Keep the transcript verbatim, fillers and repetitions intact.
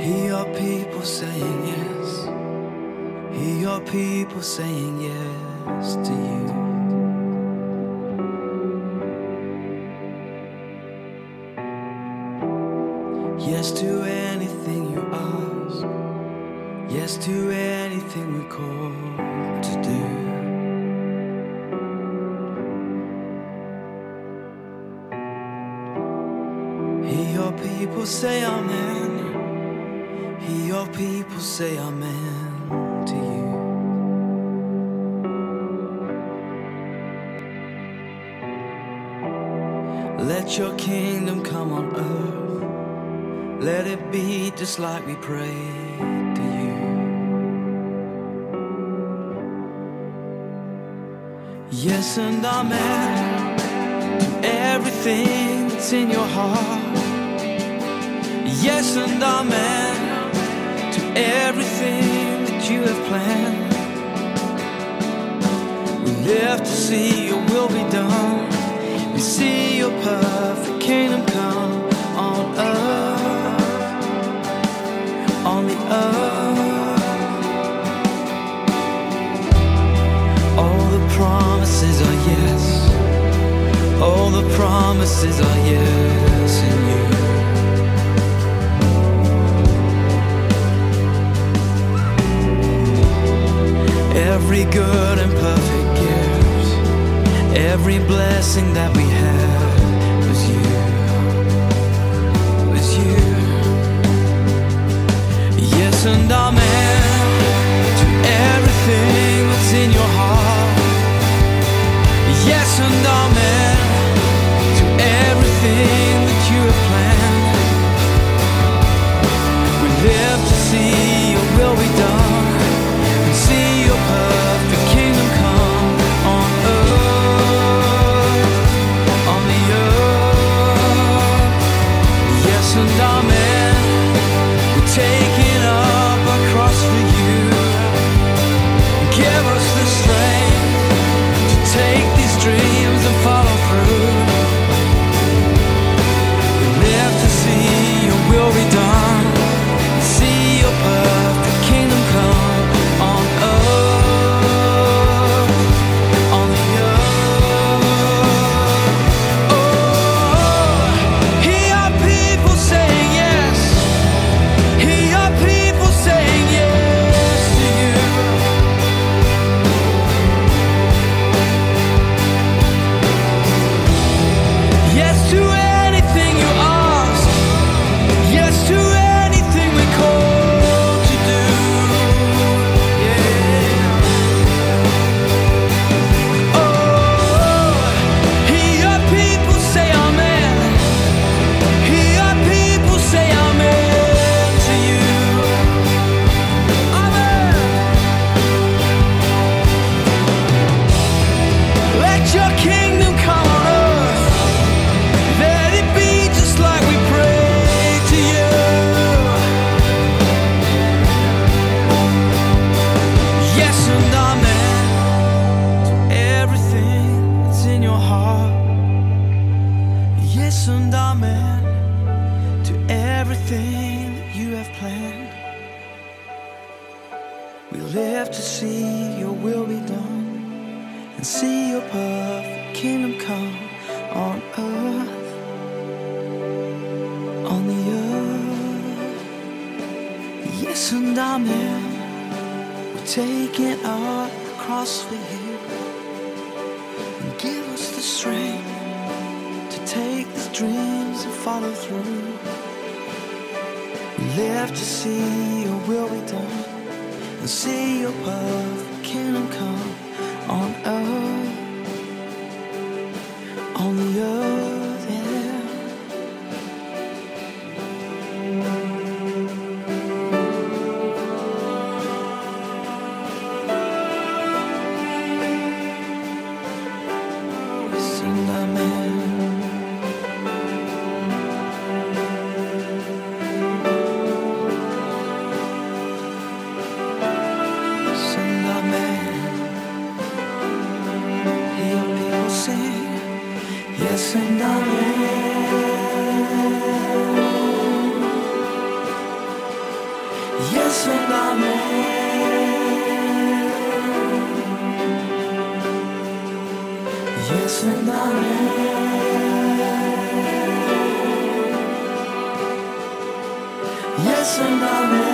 Hear your people saying yes. Hear your people saying yes to you. Yes to anything you ask. Yes to anything we call to do. Hear your people say amen. Hear your people say amen to you. Let your kingdom come on earth. Let it be just like we prayed to you. Yes and amen to everything that's in your heart. Yes and amen to everything that you have planned. We live to see your will be done. We see your perfect kingdom come on earth, on the earth. All the promises are yes. All the promises are yes in you. Every good and perfect gift, every blessing that we had was you, was you. Yes and amen to everything that's in your heart. Yes and amen to everything that you have planned. We live to see your will be done. See your perfect kingdom come on earth, on the earth. Yes and amen. We're taking up our cross for you. Give us the strength to take these dreams and follow through. We live to see your will be done. See your perfect kingdom come. Taking our cross for you, and give us the strength to take these dreams and follow through. We live to see your will be done and see your perfect kingdom come on earth, on the earth, yeah. Yes and amen. and amen. Yes and amen. Yes and amen.